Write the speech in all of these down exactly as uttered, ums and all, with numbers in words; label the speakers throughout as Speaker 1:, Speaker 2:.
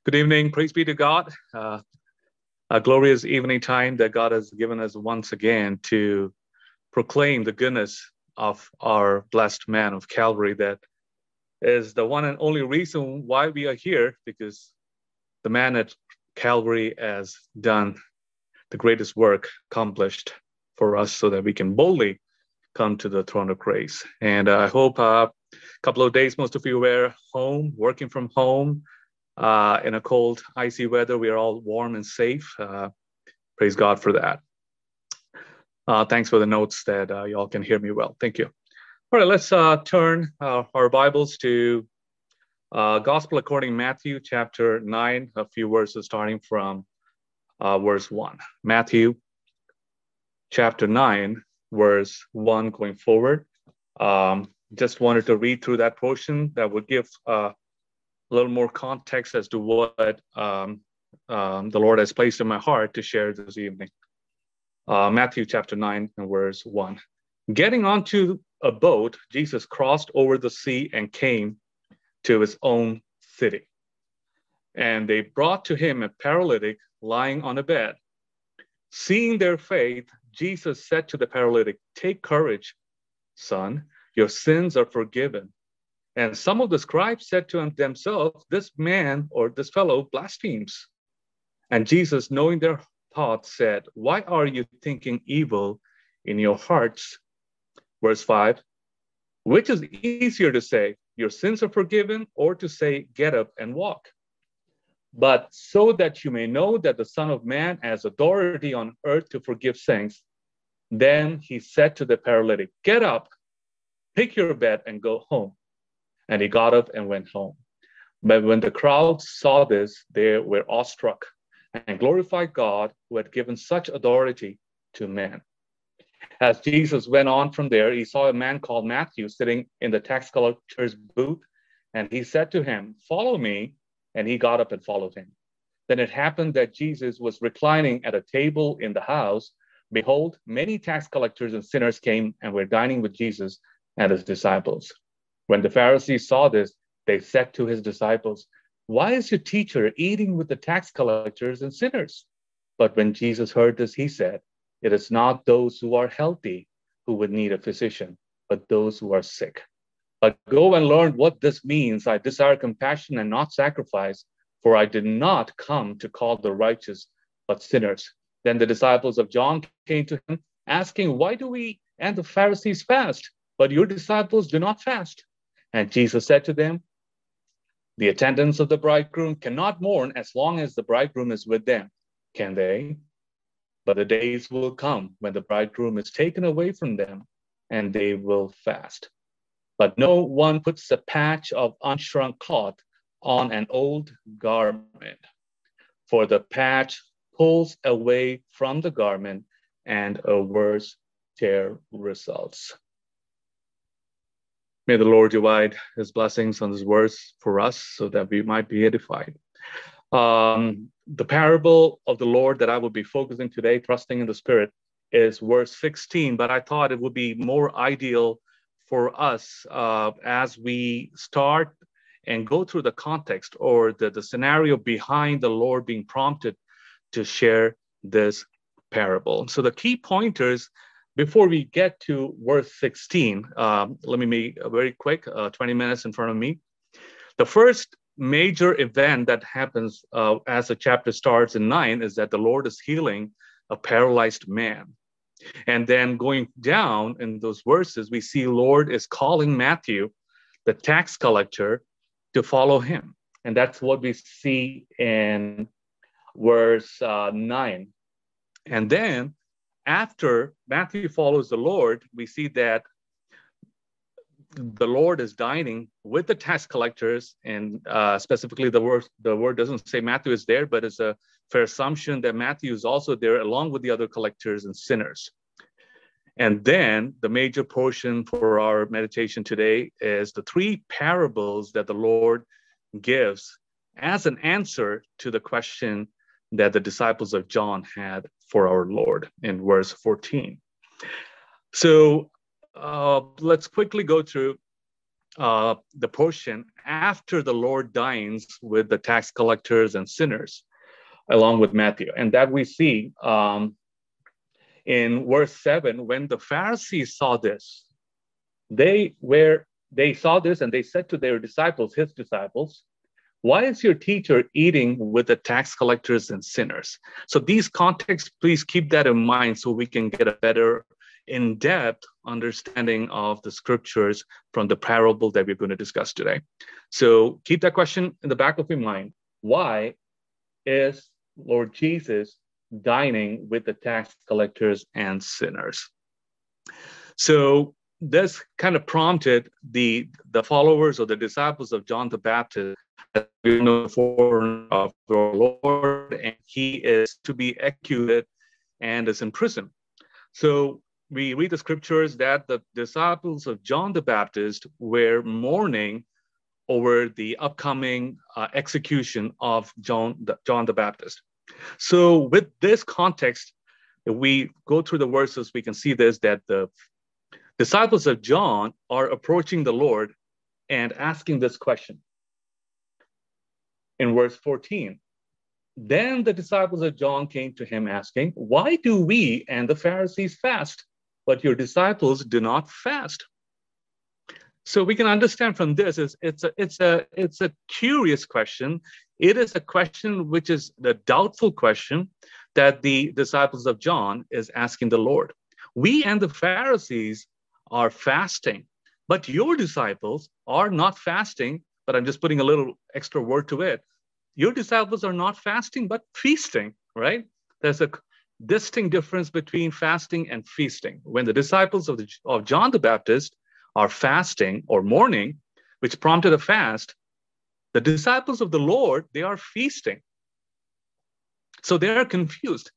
Speaker 1: Good evening. Praise be to God. Uh, a glorious evening time that God has given us once again to proclaim the goodness of our blessed man of Calvary. That is the one and only reason why we are here, because the man at Calvary has done the greatest work accomplished for us so that we can boldly come to the throne of grace. And uh, I hope uh, a couple of days, most of you were home, working from home, Uh, in a cold, icy weather. We are all warm and safe. Uh, praise God for that. Uh, thanks for the notes that uh, y'all can hear me well. Thank you. All right, let's uh, turn uh, our Bibles to uh, Gospel according Matthew chapter nine, a few verses starting from uh, verse one. Matthew chapter nine, verse one going forward. Um, just wanted to read through that portion that would give uh, a little more context as to what um, um, the Lord has placed in my heart to share this evening. Uh, Matthew chapter nine and verse one. Getting onto a boat, Jesus crossed over the sea and came to his own city. And they brought to him a paralytic lying on a bed. Seeing their faith, Jesus said to the paralytic, "Take courage, son, your sins are forgiven." And some of the scribes said to themselves, "This man or this fellow blasphemes." And Jesus, knowing their thoughts, said, "Why are you thinking evil in your hearts?" Verse five, which is easier to say, "Your sins are forgiven," or to say, "Get up and walk"? But so that you may know that the Son of Man has authority on earth to forgive sins. Then he said to the paralytic, "Get up, pick your bed and go home." And he got up and went home. But when the crowd saw this, they were awestruck and glorified God who had given such authority to men. As Jesus went on from there, he saw a man called Matthew sitting in the tax collector's booth, and he said to him, "Follow me." And he got up and followed him. Then it happened that Jesus was reclining at a table in the house. Behold, many tax collectors and sinners came and were dining with Jesus and his disciples. When the Pharisees saw this, they said to his disciples, "Why is your teacher eating with the tax collectors and sinners?" But when Jesus heard this, he said, "It is not those who are healthy who would need a physician, but those who are sick. But go and learn what this means. I desire compassion and not sacrifice, for I did not come to call the righteous, but sinners." Then the disciples of John came to him, asking, "Why do we and the Pharisees fast, but your disciples do not fast?" And Jesus said to them, "The attendants of the bridegroom cannot mourn as long as the bridegroom is with them, can they? But the days will come when the bridegroom is taken away from them, and they will fast. But no one puts a patch of unshrunk cloth on an old garment, for the patch pulls away from the garment, and a worse tear results." May the Lord divide his blessings on his words for us so that we might be edified. Um, the parable of the Lord that I will be focusing today, trusting in the Spirit, is verse sixteen, but I thought it would be more ideal for us uh, as we start and go through the context or the, the scenario behind the Lord being prompted to share this parable. So the key pointers before we get to verse sixteen, um, let me be very quick, uh, twenty minutes in front of me. The first major event that happens uh, as the chapter starts in nine is that the Lord is healing a paralyzed man. And then going down in those verses, we see Lord is calling Matthew, the tax collector, to follow him. And that's what we see in verse uh, nine. And then after Matthew follows the Lord, we see that the Lord is dining with the tax collectors, and uh, specifically the word the word doesn't say Matthew is there, but it's a fair assumption that Matthew is also there along with the other collectors and sinners. And then the major portion for our meditation today is the three parables that the Lord gives as an answer to the question that the disciples of John had for our Lord in verse fourteen. So uh, let's quickly go through uh, the portion after the Lord dines with the tax collectors and sinners, along with Matthew. And that we see um, in verse seven, when the Pharisees saw this, they were they saw this and they said to their disciples, his disciples, why is your teacher eating with the tax collectors and sinners? So these contexts, please keep that in mind so we can get a better in-depth understanding of the scriptures from the parable that we're going to discuss today. So keep that question in the back of your mind. Why is Lord Jesus dining with the tax collectors and sinners? So this kind of prompted the, the followers or the disciples of John the Baptist, as we know, the forerunner of our Lord, and he is to be executed and is in prison. So we read the scriptures that the disciples of John the Baptist were mourning over the upcoming uh, execution of John the, John the Baptist. So with this context, if we go through the verses, we can see this, that the disciples of John are approaching the Lord and asking this question. In verse fourteen, then the disciples of John came to him asking, why do we and the Pharisees fast, but your disciples do not fast? So we can understand from this is it's a it's a it's a curious question. It is a question which is the doubtful question that the disciples of John is asking the Lord. We and the Pharisees are fasting, but your disciples are not fasting. But I'm just putting a little extra word to it. Your disciples are not fasting, but feasting, right? There's a distinct difference between fasting and feasting. When the disciples of, the, of John the Baptist are fasting or mourning, which prompted a fast, the disciples of the Lord, they are feasting. So they are confused.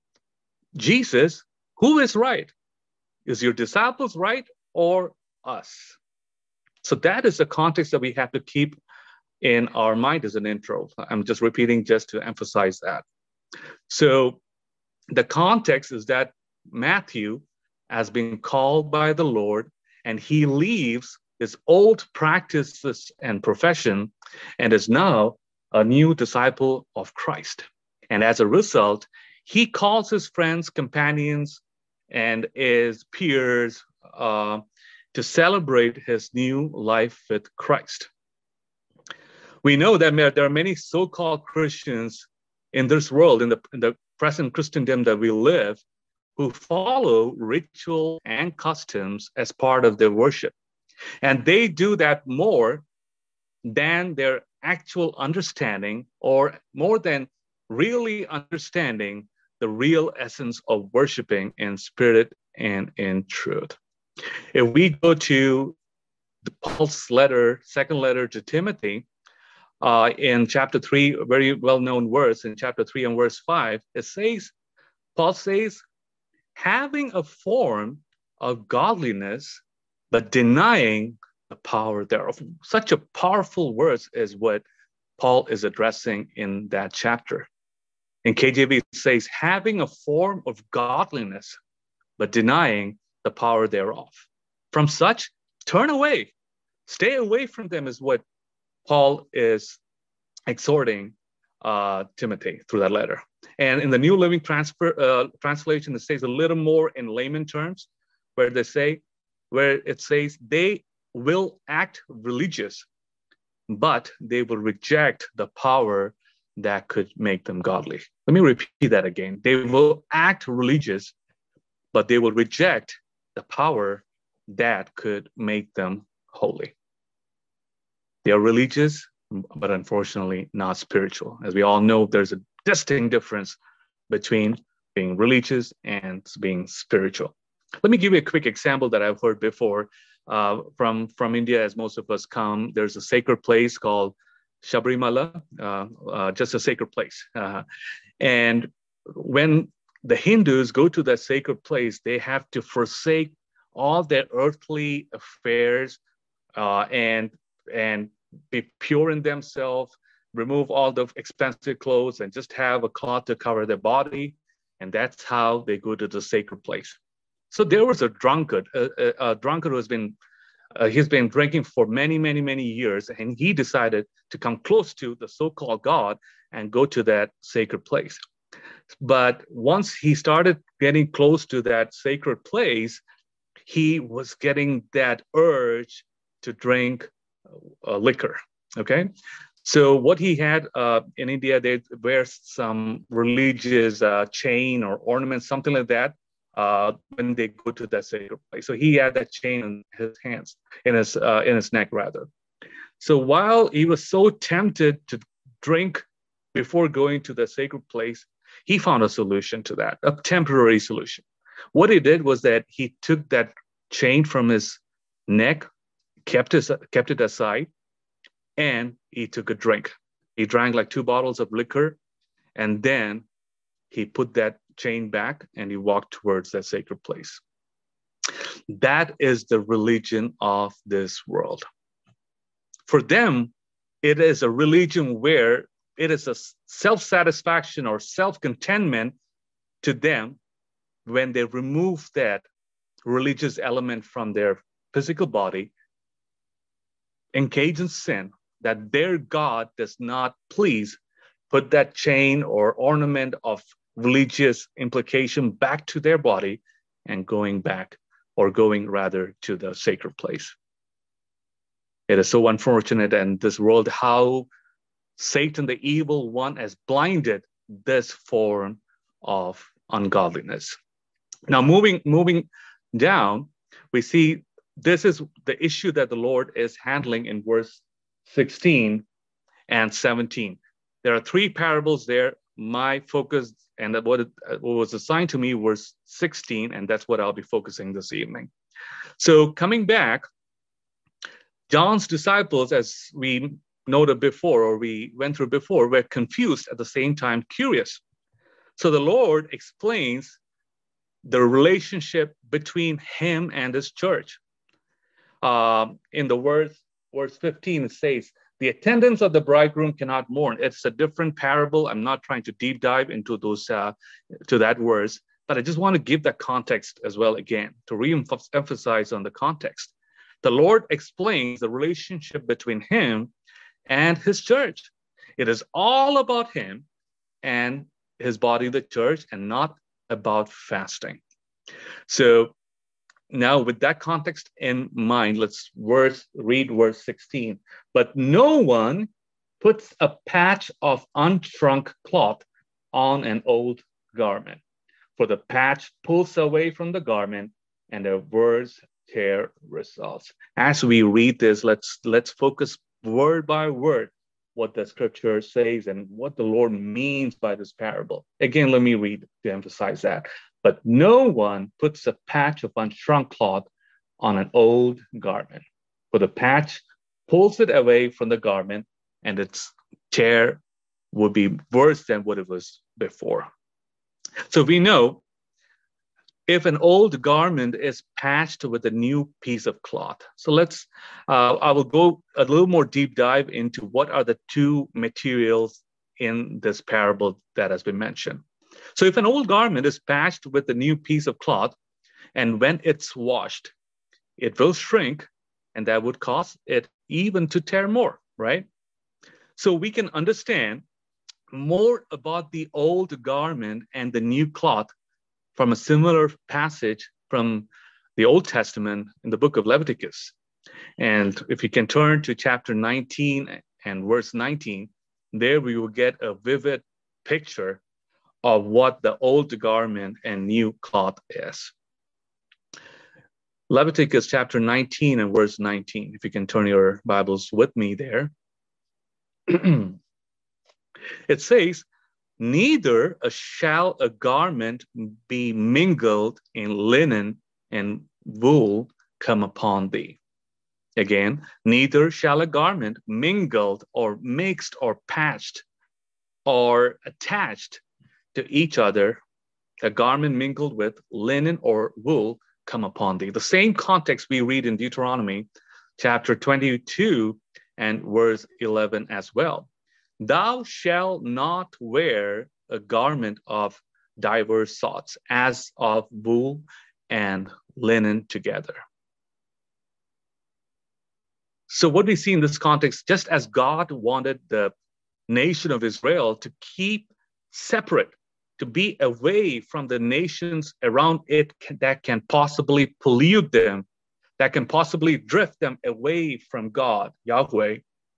Speaker 1: Jesus, who is right? Is your disciples right or us? So that is the context that we have to keep in our mind as an intro. I'm just repeating just to emphasize that. So the context is that Matthew has been called by the Lord, and he leaves his old practices and profession and is now a new disciple of Christ. And as a result, he calls his friends, companions, and his peers uh, to celebrate his new life with Christ. We know that there are many so-called Christians in this world, in the, in the present Christendom that we live, who follow ritual and customs as part of their worship. And they do that more than their actual understanding, or more than really understanding the real essence of worshiping in spirit and in truth. If we go to the Paul's letter, second letter to Timothy, uh, in chapter three, a very well-known verse, in chapter three and verse five, it says, Paul says, having a form of godliness, but denying the power thereof. Such a powerful verse is what Paul is addressing in that chapter. In K J V, it says, having a form of godliness, but denying the power thereof. From such, turn away. Stay away from them is what Paul is exhorting uh, Timothy through that letter. And in the New Living Transfer, uh, Translation, it says a little more in layman terms, where they say, where it says, they will act religious, but they will reject the power that could make them godly. Let me repeat that again. They will act religious, but they will reject the power that could make them holy. They are religious, but unfortunately not spiritual. As we all know, there's a distinct difference between being religious and being spiritual. Let me give you a quick example that I've heard before uh, from, from India, as most of us come. There's a sacred place called Sabrimala, uh, uh, just a sacred place. Uh, and when the Hindus go to that sacred place, they have to forsake all their earthly affairs uh, and, and be pure in themselves, remove all the expensive clothes, and just have a cloth to cover their body. And that's how they go to the sacred place. So there was a drunkard, a, a, a drunkard who has been Uh, he's been drinking for many, many, many years, and he decided to come close to the so-called God and go to that sacred place. But once he started getting close to that sacred place, he was getting that urge to drink uh, liquor. Okay. So what he had uh, in India, they wear some religious uh, chain or ornament, something like that, uh, when they go to that sacred place. So he had that chain in his hands, in his uh, in his neck rather. So while he was so tempted to drink before going to the sacred place, he found a solution to that, a temporary solution. What he did was that he took that chain from his neck, kept it, kept it aside, and he took a drink. He drank like two bottles of liquor, and then he put that chain back and he walked towards that sacred place. That is the religion of this world. For them, it is a religion where it is a self-satisfaction or self-contentment to them when they remove that religious element from their physical body, engage in sin, that their God does not please, put that chain or ornament of religious implication back to their body and going back, or going rather to the sacred place. It is so unfortunate in this world how Satan, the evil one, has blinded this form of ungodliness. Now, moving, moving down, we see this is the issue that the Lord is handling in verse sixteen and seventeen. There are three parables there. My focus and what, it, what was assigned to me was sixteen, and that's what I'll be focusing this evening. So coming back, John's disciples, as we noted before, or we went through before, were confused at the same time curious. So the Lord explains the relationship between him and his church. Um, in the verse, verse fifteen, it says, the attendants of the bridegroom cannot mourn. It's a different parable. I'm not trying to deep dive into those uh, to that verse, but I just want to give that context as well again, to re-emphasize on the context. The Lord explains the relationship between him and his church. It is all about him and his body, the church, and not about fasting. So now with that context in mind, let's verse, read verse sixteen. But no one puts a patch of unshrunk cloth on an old garment, for the patch pulls away from the garment and a worse tear results. As we read this, let's let's focus word by word what the scripture says and what the Lord means by this parable. Again, let me read to emphasize that. But no one puts a patch of unshrunk cloth on an old garment, for the patch pulls it away from the garment, and its tear would be worse than what it was before. So we know if an old garment is patched with a new piece of cloth. So let's, uh, I will go a little more deep dive into what are the two materials in this parable that has been mentioned. So if an old garment is patched with a new piece of cloth, and when it's washed, it will shrink, and that would cause it even to tear more, right? So we can understand more about the old garment and the new cloth from a similar passage from the Old Testament in the book of Leviticus. And if you can turn to chapter nineteen and verse nineteen, there we will get a vivid picture of what the old garment and new cloth is. Leviticus chapter nineteen and verse nineteen, if you can turn your Bibles with me there. It says, neither shall a garment be mingled in linen and wool come upon thee. Again, neither shall a garment mingled or mixed or patched or attached to each other, a garment mingled with linen or wool come upon thee. The same context we read in Deuteronomy chapter twenty-two and verse eleven as well. Thou shalt not wear a garment of diverse sorts, as of wool and linen together. So what we see in this context, just as God wanted the nation of Israel to keep separate, to be away from the nations around it that can possibly pollute them, that can possibly drift them away from God, Yahweh,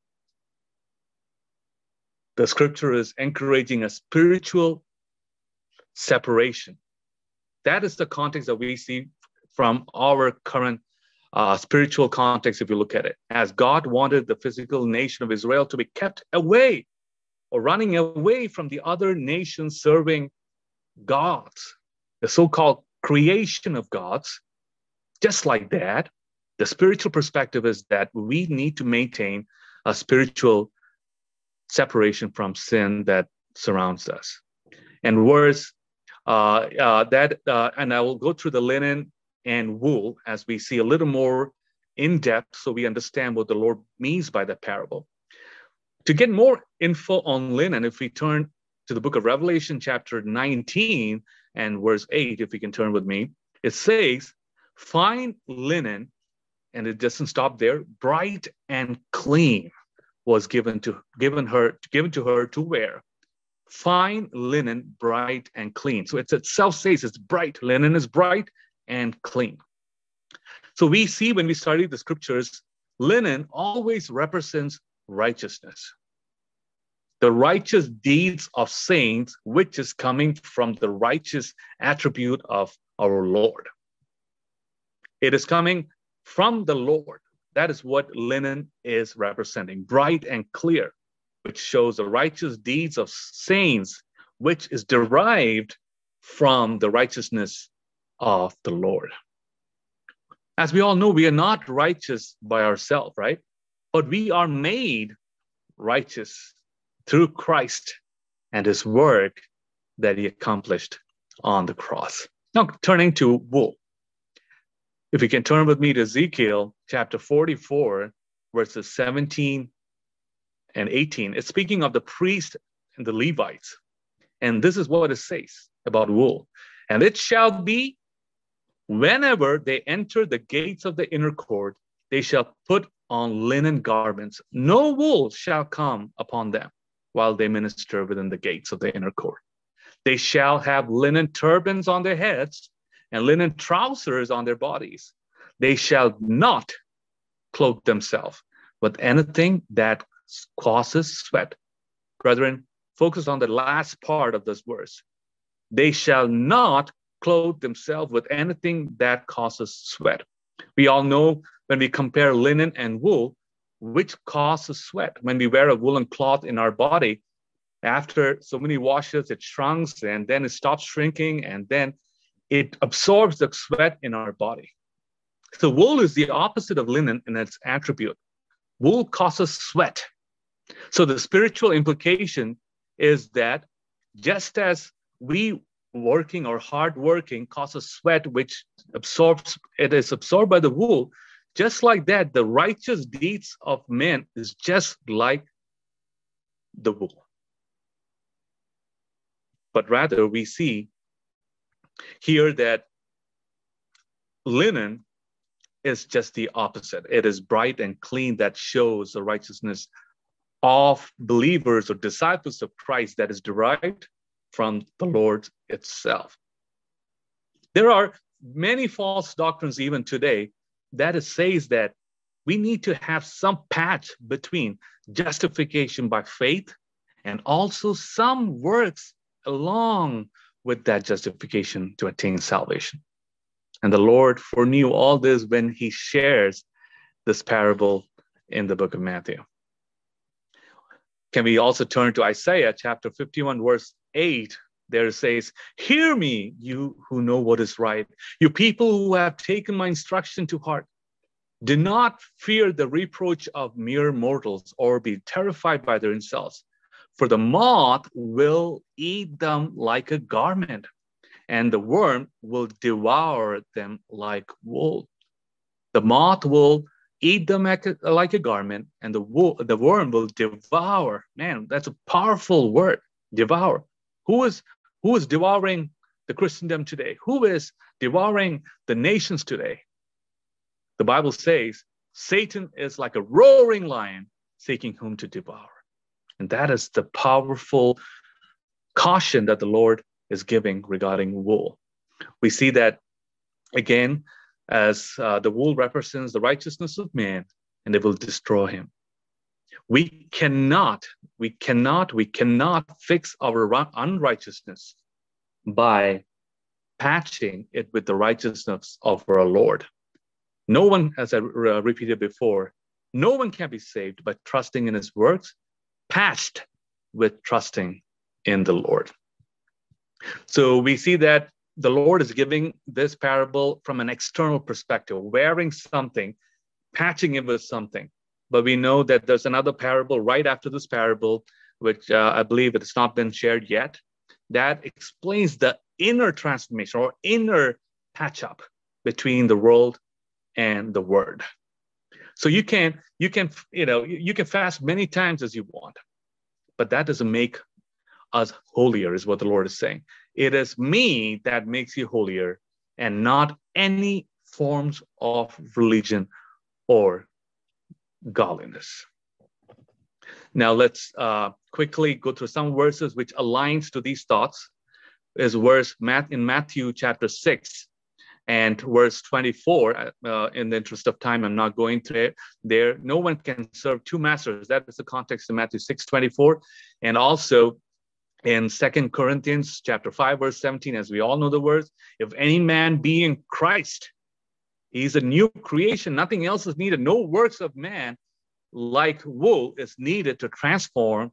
Speaker 1: the scripture is encouraging a spiritual separation. That is the context that we see from our current uh, spiritual context, if you look at it. As God wanted the physical nation of Israel to be kept away or running away from the other nations serving gods, the so-called creation of gods. Just like that, the spiritual perspective is that we need to maintain a spiritual separation from sin that surrounds us. And worse, uh, uh, that, uh, and I will go through the linen and wool as we see a little more in depth so we understand what the Lord means by the parable. To get more info on linen, if we turn to the book of Revelation, chapter nineteen and verse eight, if we can turn with me, it says, fine linen, and it doesn't stop there, bright and clean was given to given her given to her to wear. Fine linen, bright and clean. So it itself says it's bright. Linen is bright and clean. So we see when we study the scriptures, linen always represents righteousness. The righteous deeds of saints, which is coming from the righteous attribute of our Lord. It is coming from the Lord. That is what linen is representing, bright and clear, which shows the righteous deeds of saints, which is derived from the righteousness of the Lord. As we all know, we are not righteous by ourselves, right? But we are made righteous through Christ and his work that he accomplished on the cross. Now, turning to wool. If you can turn with me to Ezekiel chapter forty-four, verses seventeen and eighteen, it's speaking of the priest and the Levites. And this is what it says about wool. And it shall be, whenever they enter the gates of the inner court, they shall put on linen garments. No wool shall come upon them while they minister within the gates of the inner court. They shall have linen turbans on their heads and linen trousers on their bodies. They shall not clothe themselves with anything that causes sweat. Brethren, focus on the last part of this verse. They shall not clothe themselves with anything that causes sweat. We all know when we compare linen and wool, which causes sweat. When we wear a woolen cloth in our body, after so many washes, it shrinks and then it stops shrinking and then it absorbs the sweat in our body. So wool is the opposite of linen in its attribute. Wool causes sweat. So the spiritual implication is that just as we working or hard working causes sweat, which absorbs, it is absorbed by the wool, just like that, the righteous deeds of men is just like the wool. But rather we see here that linen is just the opposite. It is bright and clean, that shows the righteousness of believers or disciples of Christ that is derived from the Lord itself. There are many false doctrines even today that it says that we need to have some patch between justification by faith and also some works along with that justification to attain salvation. And the Lord foreknew all this when he shares this parable in the book of Matthew. Can we also turn to Isaiah chapter fifty-one, verse eight? There it says, "Hear me, you who know what is right, you people who have taken my instruction to heart. Do not fear the reproach of mere mortals or be terrified by their insults. For the moth will eat them like a garment, and the worm will devour them like wool." The moth will eat them like a, like a garment, and the wool, the worm will devour. Man, that's a powerful word, devour. Who is, who is devouring the Christendom today? Who is devouring the nations today? The Bible says Satan is like a roaring lion seeking whom to devour. And that is the powerful caution that the Lord is giving regarding wool. We see that again, as uh, the wool represents the righteousness of man, and it will destroy him. We cannot, we cannot, we cannot fix our unrighteousness by patching it with the righteousness of our Lord. No one, as I uh, repeated before, no one can be saved by trusting in his works, patched with trusting in the Lord. So we see that the Lord is giving this parable from an external perspective, wearing something, patching it with something. But we know that there's another parable right after this parable, which uh, I believe it has not been shared yet, that explains the inner transformation or inner patch up between the world and the word. So you can, you can, you know, you can fast many times as you want, but that doesn't make us holier, is what the Lord is saying. It is me that makes you holier, and not any forms of religion or godliness. Now let's uh, quickly go through some verses which aligns to these thoughts. Is verse in Matthew chapter six and verse twenty-four. Uh, in the interest of time, I'm not going through it there. No one can serve two masters. That is the context of Matthew six twenty-four, and also in Second Corinthians chapter five, verse seventeen, as we all know the words, if any man be in Christ, he's a new creation. Nothing else is needed. No works of man like wool is needed to transform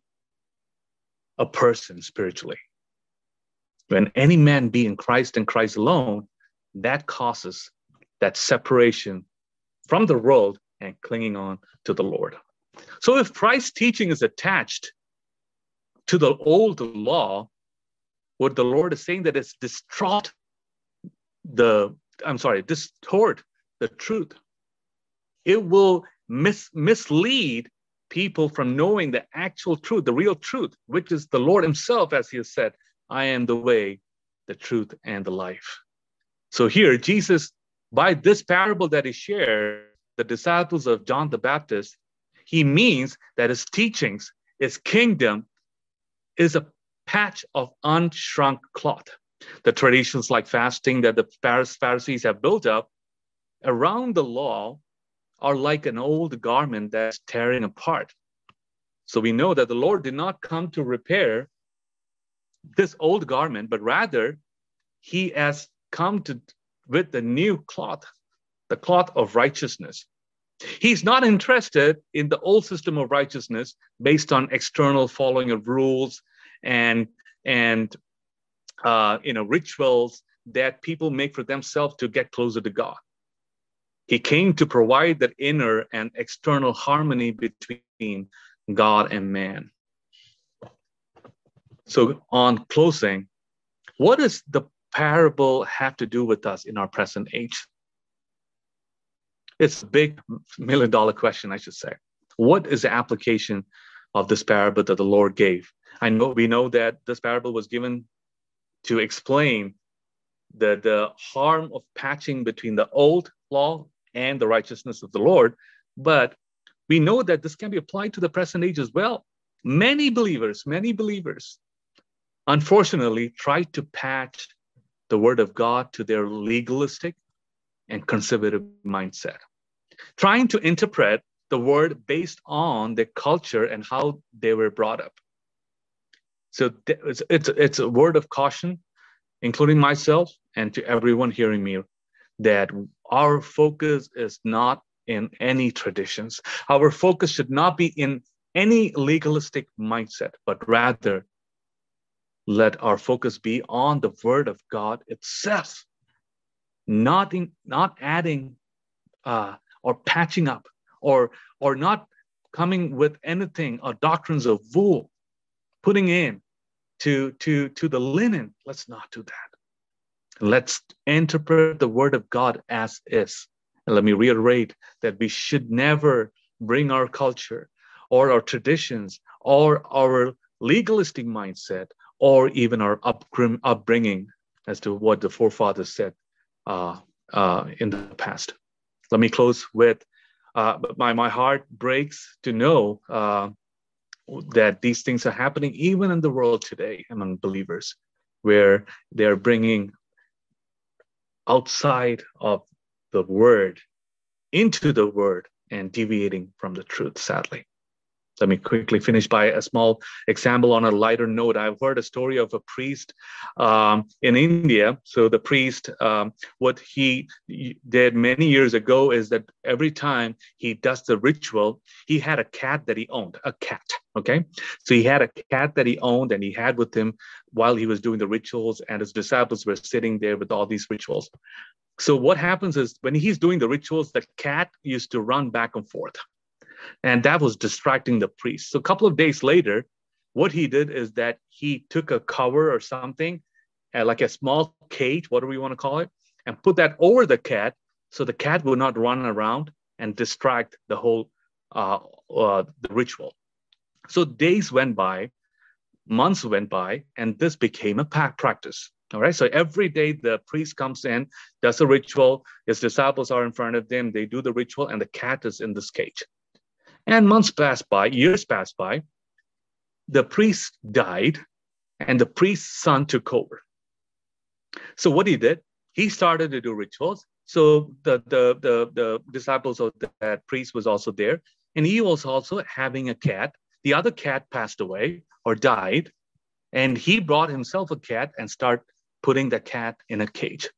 Speaker 1: a person spiritually. When any man be in Christ and Christ alone, that causes that separation from the world and clinging on to the Lord. So if Christ's teaching is attached to the old law, what the Lord is saying that it's distraught the, I'm sorry, distort the truth. It will mis- mislead people from knowing the actual truth, the real truth, which is the Lord himself, as he has said, I am the way, the truth, and the life. So here, Jesus, by this parable that he shared, the disciples of John the Baptist, he means that his teachings, his kingdom, is a patch of unshrunk cloth. The traditions like fasting that the Pharisees have built up around the law are like an old garment that's tearing apart. So we know that the Lord did not come to repair this old garment, but rather he has come to with the new cloth, the cloth of righteousness. He's not interested in the old system of righteousness based on external following of rules and and uh, you know rituals that people make for themselves to get closer to God. He came to provide that inner and external harmony between God and man. So on closing, what does the parable have to do with us in our present age? It's a big million dollar question, I should say. What is the application of this parable that the Lord gave? I know we know that this parable was given to explain the, the harm of patching between the old law and the righteousness of the Lord, but we know that this can be applied to the present age as well. Many believers, many believers, unfortunately, try to patch the word of God to their legalistic and conservative mindset, trying to interpret the word based on their culture and how they were brought up. So it's, it's, it's a word of caution, including myself and to everyone hearing me, that our focus is not in any traditions. Our focus should not be in any legalistic mindset, but rather let our focus be on the word of God itself, not, in, not adding uh, or patching up or, or not coming with anything or doctrines of wool, putting in to, to, to the linen. Let's not do that. Let's interpret the word of God as is. And let me reiterate that we should never bring our culture or our traditions or our legalistic mindset or even our upbringing as to what the forefathers said uh, uh, in the past. Let me close with uh, but my, my heart breaks to know uh, that these things are happening even in the world today among believers, where they're bringing outside of the word into the word and deviating from the truth, sadly. Let me quickly finish by a small example on a lighter note. I've heard a story of a priest um, in India. So the priest, um, what he did many years ago is that every time he does the ritual, he had a cat that he owned, a cat, okay? So he had a cat that he owned and he had with him while he was doing the rituals, and his disciples were sitting there with all these rituals. So what happens is when he's doing the rituals, the cat used to run back and forth. And that was distracting the priest. So a couple of days later, what he did is that he took a cover or something, uh, like a small cage, whatever you want to call it, and put that over the cat so the cat would not run around and distract the whole uh, uh, the ritual. So days went by, months went by, and this became a practice. All right. So every day the priest comes in, does a ritual, his disciples are in front of them, they do the ritual, and the cat is in this cage. And months passed by, years passed by, the priest died, and the priest's son took over. So what he did, he started to do rituals. So the, the, the, the disciples of that priest was also there, and he was also having a cat. The other cat passed away or died, and he brought himself a cat and started putting the cat in a cage.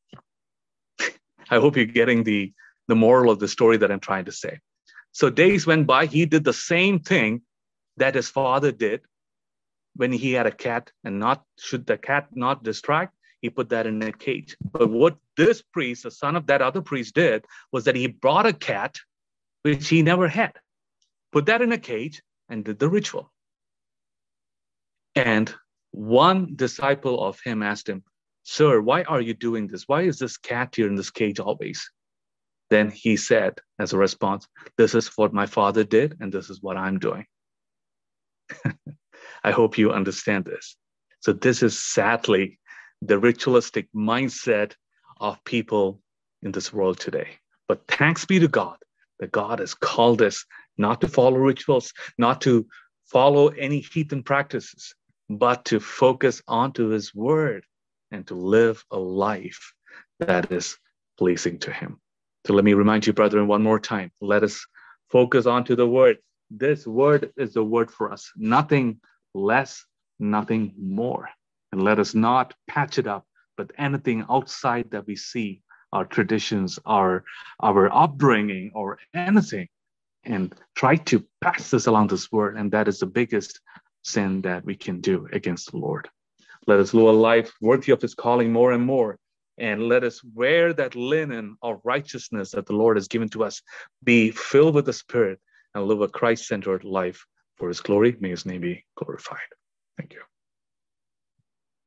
Speaker 1: I hope you're getting the, the moral of the story that I'm trying to say. So days went by, he did the same thing that his father did when he had a cat, and not should the cat not distract, he put that in a cage. But what this priest, the son of that other priest, did was that he brought a cat, which he never had, put that in a cage, and did the ritual. And one disciple of him asked him, "Sir, why are you doing this? Why is this cat here in this cage always?" Then he said, as a response, "This is what my father did, and this is what I'm doing." I hope you understand this. So this is sadly the ritualistic mindset of people in this world today. But thanks be to God that God has called us not to follow rituals, not to follow any heathen practices, but to focus onto his word and to live a life that is pleasing to him. So let me remind you, brethren, one more time. Let us focus onto the word. This word is the word for us. Nothing less, nothing more. And let us not patch it up, but anything outside that we see, our traditions, our, our upbringing, or anything, and try to pass this along this word. And that is the biggest sin that we can do against the Lord. Let us live a life worthy of his calling more and more. And let us wear that linen of righteousness that the Lord has given to us, be filled with the Spirit, and live a Christ-centered life for his glory. May his name be glorified. Thank you.